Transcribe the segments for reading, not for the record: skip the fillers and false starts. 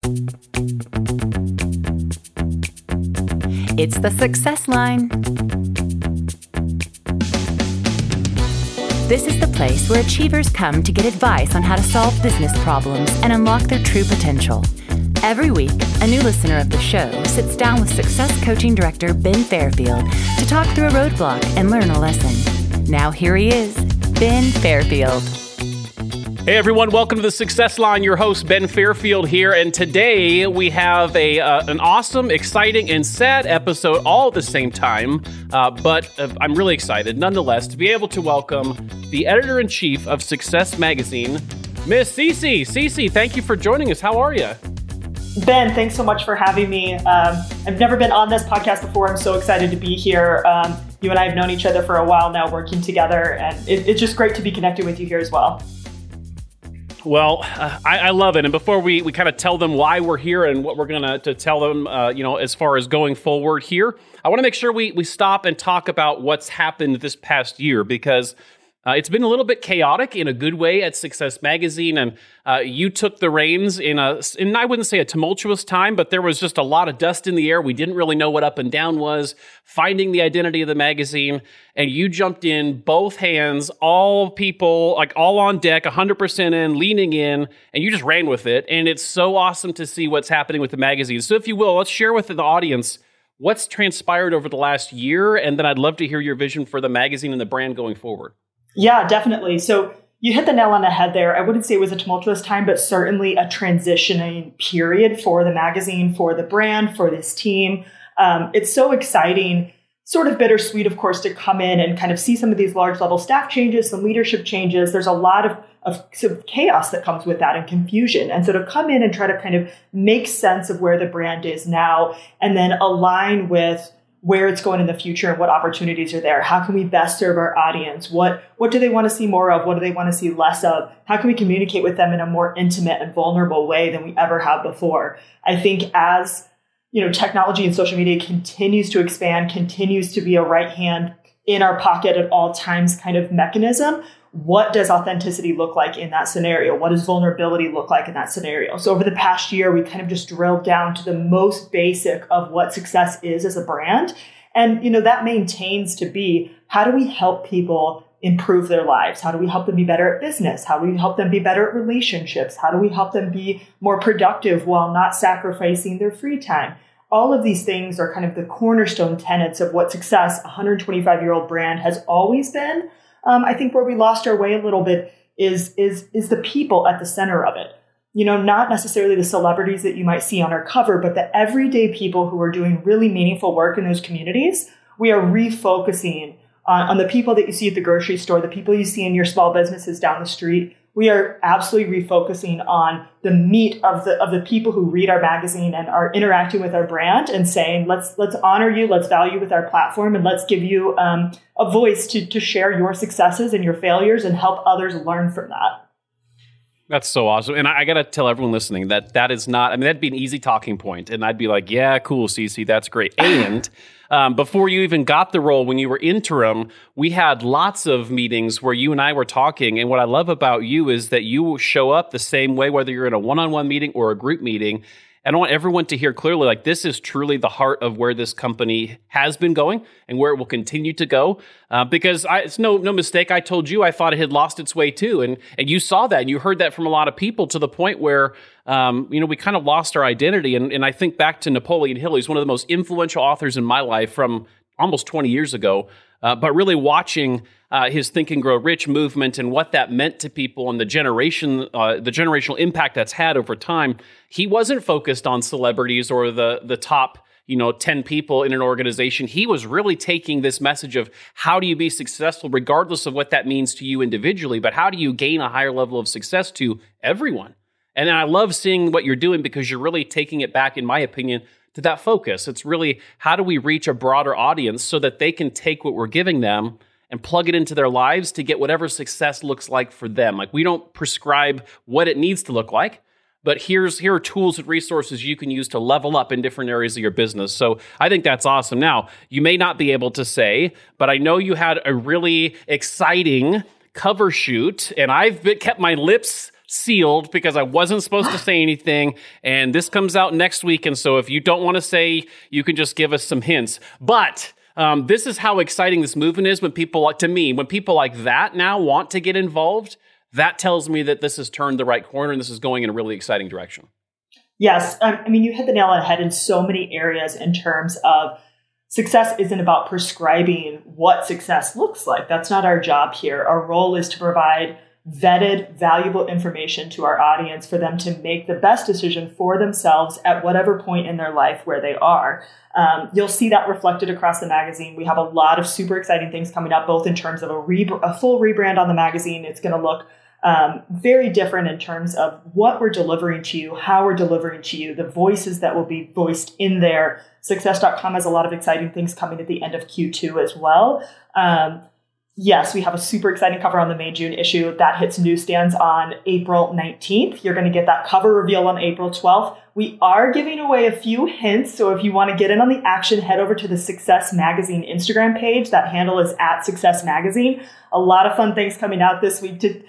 It's the Success Line. This is the place where achievers come to get advice on how to solve business problems and unlock their true potential. Every week, a new listener of the show sits down with Success Coaching Director Ben Fairfield to talk through a roadblock and learn a lesson. Now here he is, Ben Fairfield. Hey everyone, welcome to the Success Line. Your host, Ben Fairfield here, and today we have an awesome, exciting, and sad episode all at the same time, but I'm really excited, nonetheless, to be able to welcome the Editor-in-Chief of Success Magazine, Miss Cece. Cece, thank you for joining us. How are you? Ben, thanks so much for having me. I've never been on this podcast before. I'm so excited to be here. You and I have known each other for a while now, working together, and it's just great to be connected with you here as well. Well, I love it. And before we kind of tell them why we're here and what we're going to tell them, as far as going forward here, I want to make sure we stop and talk about what's happened this past year, because it's been a little bit chaotic in a good way at Success Magazine, and you took the reins in I wouldn't say a tumultuous time, but there was just a lot of dust in the air. We didn't really know what up and down was, finding the identity of the magazine, and you jumped in both hands, all people, like all on deck, 100% in, leaning in, and you just ran with it, and it's so awesome to see what's happening with the magazine. So if you will, let's share with the audience what's transpired over the last year, and then I'd love to hear your vision for the magazine and the brand going forward. Yeah, definitely. So you hit the nail on the head there. I wouldn't say it was a tumultuous time, but certainly a transitioning period for the magazine, for the brand, for this team. It's so exciting, sort of bittersweet, of course, to come in and kind of see some of these large level staff changes, some leadership changes. There's a lot of sort of chaos that comes with that and confusion. And so to come in and try to kind of make sense of where the brand is now and then align with where it's going in the future and what opportunities are there. How can we best serve our audience? What do they want to see more of? What do they want to see less of? How can we communicate with them in a more intimate and vulnerable way than we ever have before? I think as technology and social media continues to expand, continues to be a right hand in our pocket at all times kind of mechanism, what does authenticity look like in that scenario? What does vulnerability look like in that scenario? So over the past year, we kind of just drilled down to the most basic of what success is as a brand. And, that maintains to be, how do we help people improve their lives? How do we help them be better at business? How do we help them be better at relationships? How do we help them be more productive while not sacrificing their free time? All of these things are kind of the cornerstone tenets of what success, a 125-year-old brand, has always been. I think where we lost our way a little bit is the people at the center of it. Not necessarily the celebrities that you might see on our cover, but the everyday people who are doing really meaningful work in those communities. We are refocusing on the people that you see at the grocery store, the people you see in your small businesses down the street. We are absolutely refocusing on the meat of the people who read our magazine and are interacting with our brand and saying, let's honor you, let's value you with our platform, and let's give you a voice to share your successes and your failures and help others learn from that. That's so awesome. And I got to tell everyone listening that is not, that'd be an easy talking point. And I'd be like, yeah, cool, Cece, that's great. And before you even got the role, when you were interim, we had lots of meetings where you and I were talking. And what I love about you is that you will show up the same way, whether you're in a one-on-one meeting or a group meeting. And I want everyone to hear clearly, like, this is truly the heart of where this company has been going and where it will continue to go. Because it's no mistake. I told you I thought it had lost its way too. And you saw that and you heard that from a lot of people, to the point where, we kind of lost our identity. And I think back to Napoleon Hill. He's one of the most influential authors in my life from almost 20 years ago. But really watching his Think and Grow Rich movement and what that meant to people and the generational impact that's had over time, he wasn't focused on celebrities or the top 10 people in an organization. He was really taking this message of, how do you be successful regardless of what that means to you individually, but how do you gain a higher level of success to everyone? And I love seeing what you're doing, because you're really taking it back, in my opinion, to that focus. It's really, how do we reach a broader audience so that they can take what we're giving them and plug it into their lives to get whatever success looks like for them. Like, we don't prescribe what it needs to look like, but here are tools and resources you can use to level up in different areas of your business. So I think that's awesome. Now, you may not be able to say, but I know you had a really exciting cover shoot, and I've kept my lips sealed because I wasn't supposed to say anything. And this comes out next week. And so if you don't want to say, you can just give us some hints. But this is how exciting this movement is when people like that now want to get involved. That tells me that this has turned the right corner and this is going in a really exciting direction. Yes. I mean, you hit the nail on the head in so many areas in terms of success isn't about prescribing what success looks like. That's not our job here. Our role is to provide vetted, valuable information to our audience for them to make the best decision for themselves at whatever point in their life where they are. You'll see that reflected across the magazine. We have a lot of super exciting things coming up, both in terms of a full rebrand on the magazine. It's going to look very different in terms of what we're delivering to you, how we're delivering to you, the voices that will be voiced in there. Success.com has a lot of exciting things coming at the end of Q2 as well. Yes, we have a super exciting cover on the May-June issue that hits newsstands on April 19th. You're going to get that cover reveal on April 12th. We are giving away a few hints. So if you want to get in on the action, head over to the Success Magazine Instagram page. That handle is @Success Magazine. A lot of fun things coming out this week to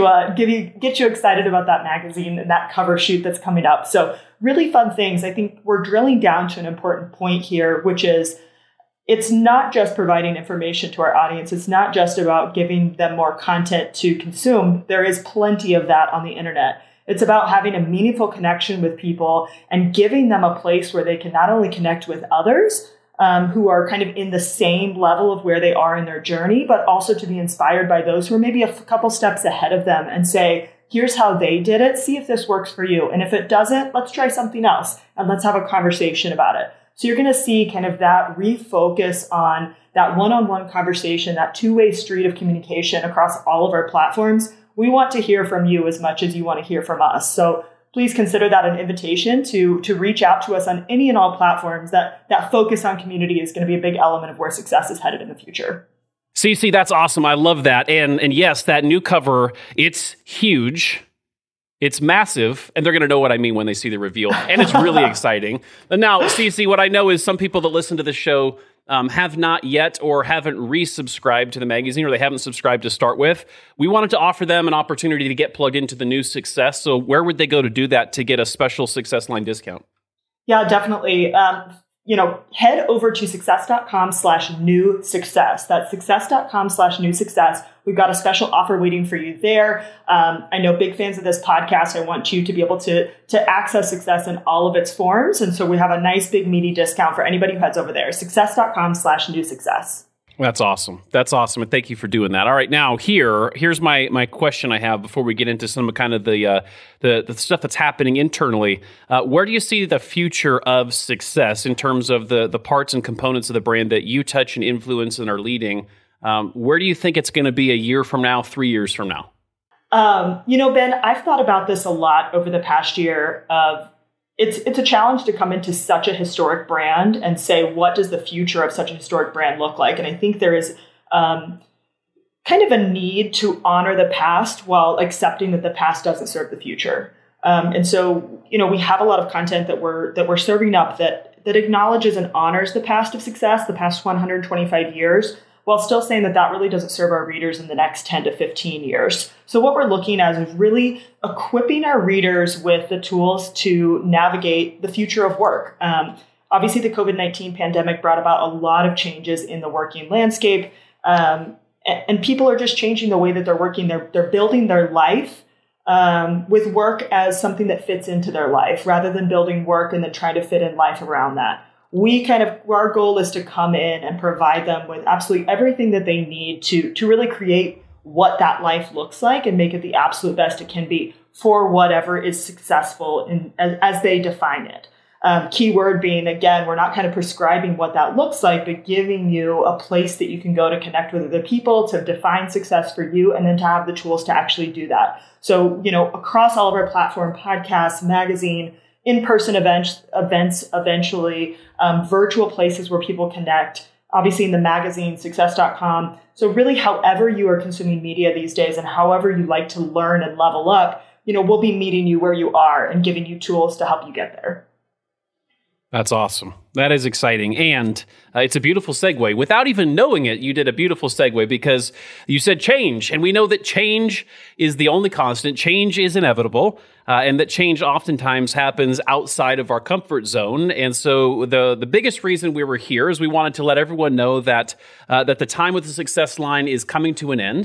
get you excited about that magazine and that cover shoot that's coming up. So really fun things. I think we're drilling down to an important point here, which is it's not just providing information to our audience. It's not just about giving them more content to consume. There is plenty of that on the internet. It's about having a meaningful connection with people and giving them a place where they can not only connect with others who are kind of in the same level of where they are in their journey, but also to be inspired by those who are maybe a couple steps ahead of them and say, here's how they did it. See if this works for you. And if it doesn't, let's try something else and let's have a conversation about it. So you're going to see kind of that refocus on that one-on-one conversation, that two-way street of communication across all of our platforms. We want to hear from you as much as you want to hear from us. So please consider that an invitation to reach out to us on any and all platforms. That focus on community is going to be a big element of where success is headed in the future. CC, that's awesome. I love that. And yes, that new cover, it's huge. It's massive, and they're going to know what I mean when they see the reveal, and it's really exciting. And now, CC, what I know is some people that listen to the show have not yet or haven't resubscribed to the magazine, or they haven't subscribed to start with. We wanted to offer them an opportunity to get plugged into the new Success. So where would they go to do that to get a special Success Line discount? Yeah, definitely. Head over to success.com/new success. That's success.com/new success. We've got a special offer waiting for you there. I know big fans of this podcast. I want you to be able to access Success in all of its forms. And so we have a nice big meaty discount for anybody who heads over there. Success.com/new success. That's awesome. That's awesome. And thank you for doing that. All right. Now, here's my question I have before we get into some of kind of the stuff that's happening internally. Where do you see the future of Success in terms of the parts and components of the brand that you touch and influence and are leading? Where do you think it's going to be a year from now, 3 years from now? Ben, I've thought about this a lot over the past year of it's a challenge to come into such a historic brand and say, what does the future of such a historic brand look like? And I think there is kind of a need to honor the past while accepting that the past doesn't serve the future. And so, we have a lot of content that we're serving up that acknowledges and honors the past of Success, the past 125 years, while still saying that really doesn't serve our readers in the next 10 to 15 years. So what we're looking at is really equipping our readers with the tools to navigate the future of work. Obviously, the COVID-19 pandemic brought about a lot of changes in the working landscape, and people are just changing the way that they're working. They're building their life with work as something that fits into their life, rather than building work and then trying to fit in life around that. Our goal is to come in and provide them with absolutely everything that they need to really create what that life looks like and make it the absolute best it can be for whatever is successful as they define it. Keyword being, again, we're not kind of prescribing what that looks like, but giving you a place that you can go to connect with other people, to define success for you, and then to have the tools to actually do that. So, across all of our platform, podcasts, magazine, in-person events eventually, virtual places where people connect, obviously in the magazine, success.com. So really, however you are consuming media these days and however you like to learn and level up, we'll be meeting you where you are and giving you tools to help you get there. That's awesome. That is exciting. And it's a beautiful segue. Without even knowing it, you did a beautiful segue because you said change. And we know that change is the only constant. Change is inevitable. And that change oftentimes happens outside of our comfort zone. And so the biggest reason we were here is we wanted to let everyone know that that the time with the Success Line is coming to an end.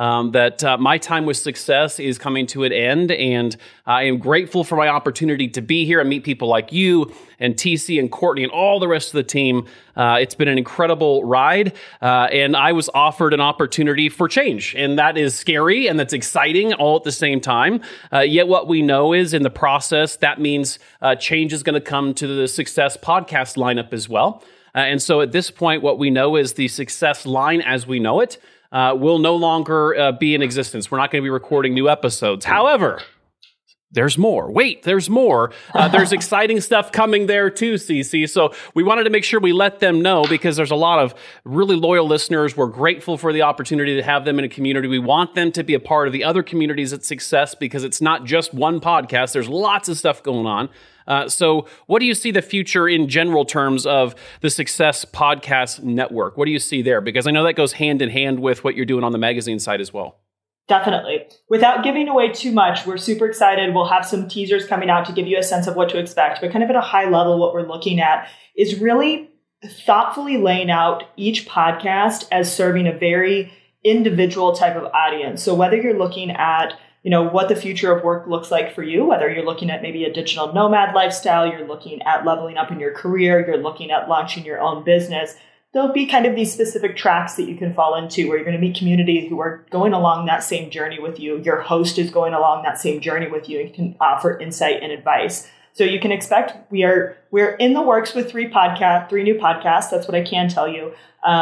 That my time with Success is coming to an end, and I am grateful for my opportunity to be here and meet people like you and TC and Courtney and all the rest of the team. It's been an incredible ride, and I was offered an opportunity for change, and that is scary and that's exciting all at the same time. Yet what we know is in the process, that means change is going to come to the Success podcast lineup as well. And so at this point, what we know is the Success Line as we know it will no longer be in existence. We're not going to be recording new episodes. However, there's more. Wait, there's more. There's exciting stuff coming there too, CC. So we wanted to make sure we let them know because there's a lot of really loyal listeners. We're grateful for the opportunity to have them in a community. We want them to be a part of the other communities at Success because it's not just one podcast. There's lots of stuff going on. So what do you see the future in general terms of the Success Podcast Network? What do you see there? Because I know that goes hand in hand with what you're doing on the magazine side as well. Definitely. Without giving away too much, we're super excited. We'll have some teasers coming out to give you a sense of what to expect. But kind of at a high level, what we're looking at is really thoughtfully laying out each podcast as serving a very individual type of audience. So whether you're looking at what the future of work looks like for you, whether you're looking at maybe a digital nomad lifestyle, you're looking at leveling up in your career, you're looking at launching your own business, there'll be kind of these specific tracks that you can fall into where you're going to meet community who are going along that same journey with you. Your host is going along that same journey with you and can offer insight and advice. So you can expect we're in the works with three new podcasts. That's what I can tell you.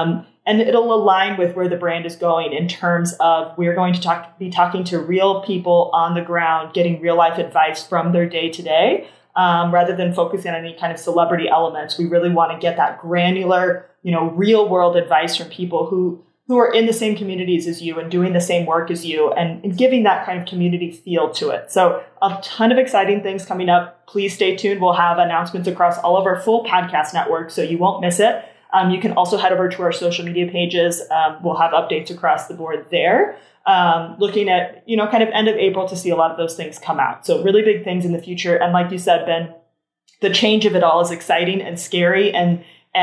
And it'll align with where the brand is going in terms of we're going to be talking to real people on the ground, getting real life advice from their day to day, rather than focusing on any kind of celebrity elements. We really want to get that granular, real world advice from people who are in the same communities as you and doing the same work as you and giving that kind of community feel to it. So a ton of exciting things coming up. Please stay tuned. We'll have announcements across all of our full podcast network, so you won't miss it. You can also head over to our social media pages. We'll have updates across the board there. Looking at, kind of end of April to see a lot of those things come out. So really big things in the future. And like you said, Ben, the change of it all is exciting and scary and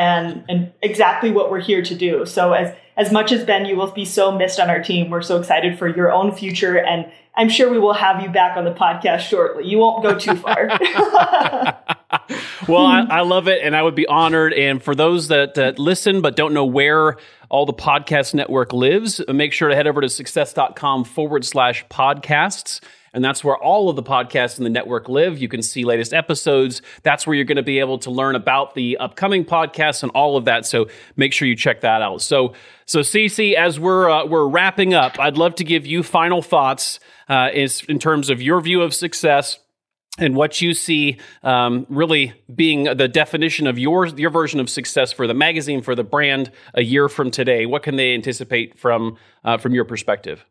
exactly what we're here to do. So as much as Ben, you will be so missed on our team, we're so excited for your own future. And I'm sure we will have you back on the podcast shortly. You won't go too far. Well, I love it, and I would be honored. And for those that listen but don't know where all the podcast network lives, make sure to head over to success.com/podcasts. And that's where all of the podcasts in the network live. You can see latest episodes. That's where you're going to be able to learn about the upcoming podcasts and all of that. So make sure you check that out. So CC, as we're wrapping up, I'd love to give you final thoughts in terms of your view of success and what you see really being the definition of your version of success for the magazine, for the brand a year from today. What can they anticipate from your perspective?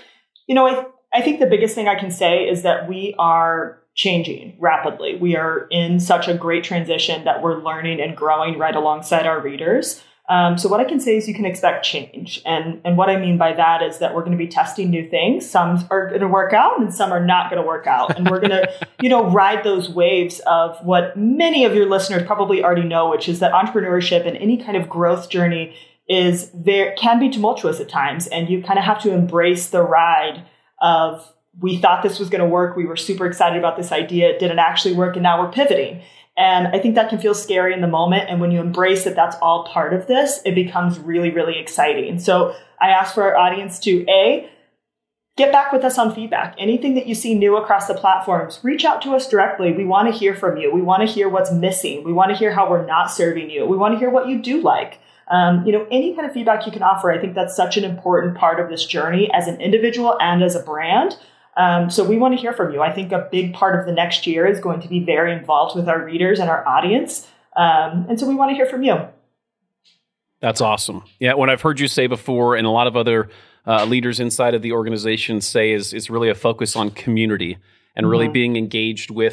I think the biggest thing I can say is that we are changing rapidly. We are in such a great transition that we're learning and growing right alongside our readers. So what I can say is you can expect change. And what I mean by that is that we're going to be testing new things. Some are going to work out and some are not going to work out. And we're going to, ride those waves of what many of your listeners probably already know, which is that entrepreneurship and any kind of growth journey can be tumultuous at times. And you kind of have to embrace the ride of, we thought this was going to work. We were super excited about this idea. It didn't actually work. And now we're pivoting. And I think that can feel scary in the moment. And when you embrace that that's all part of this, it becomes really, really exciting. So I ask for our audience to get back with us on feedback. Anything that you see new across the platforms, reach out to us directly. We want to hear from you. We want to hear what's missing. We want to hear how we're not serving you. We want to hear what you do like. Any kind of feedback you can offer. I think that's such an important part of this journey as an individual and as a brand. So we want to hear from you. I think a big part of the next year is going to be very involved with our readers and our audience. And so we want to hear from you. That's awesome. Yeah, what I've heard you say before, and a lot of other leaders inside of the organization say is really a focus on community and really being engaged with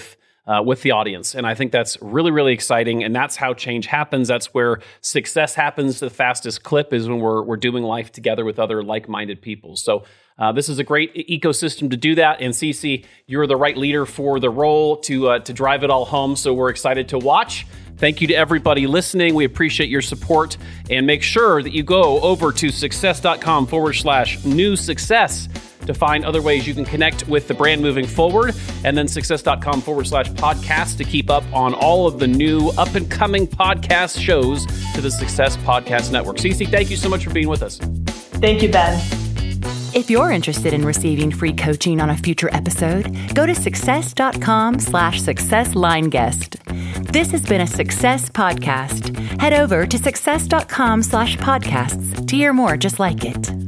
with the audience. And I think that's really, really exciting. And that's how change happens. That's where success happens the fastest clip, is when we're doing life together with other like-minded people. So this is a great ecosystem to do that. And Cece, you're the right leader for the role to drive it all home. So we're excited to watch. Thank you to everybody listening. We appreciate your support. And make sure that you go over to success.com/new success to find other ways you can connect with the brand moving forward. And then success.com/podcast to keep up on all of the new up and coming podcast shows to the Success Podcast Network. Cece, thank you so much for being with us. Thank you, Ben. If you're interested in receiving free coaching on a future episode, go to success.com/successlineguest. This has been a Success Podcast. Head over to success.com/podcasts to hear more just like it.